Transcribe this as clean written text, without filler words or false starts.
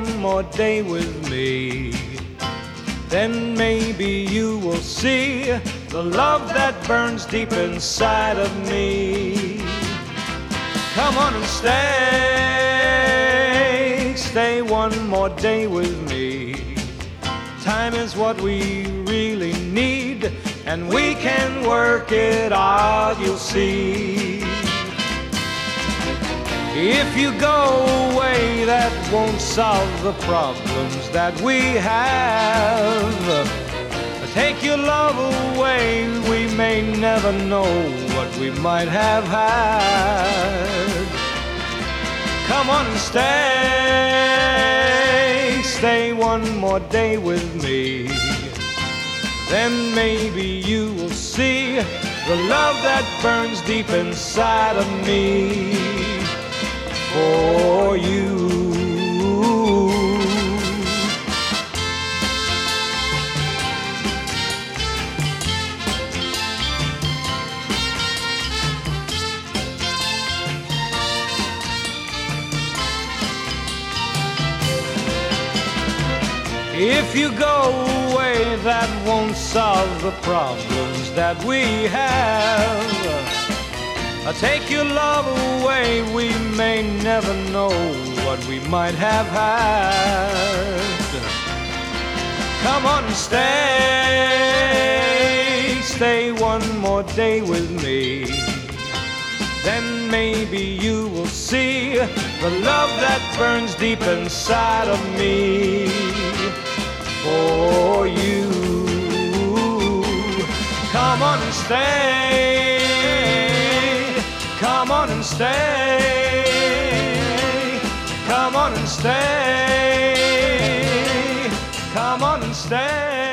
more day with me. Then maybe you will see the love that burns deep inside of me. Come on and stay one more day with me. Time is what we really need, and we can work it out, you'll see. If you go away, that won't solve the problems that we have. Take your love away, we may never know what we might have had. Come on and stay one more day with me. Then maybe you will see the love that burns deep inside of me for you. If you go away, that won't solve the problems that we have. Take your love away, we may never know what we might have had. Come on and stay one more day with me. Then maybe you will see the love that burns deep inside of me for you. Come on and stay. Come on and stay. Come on and stay. Come on and stay.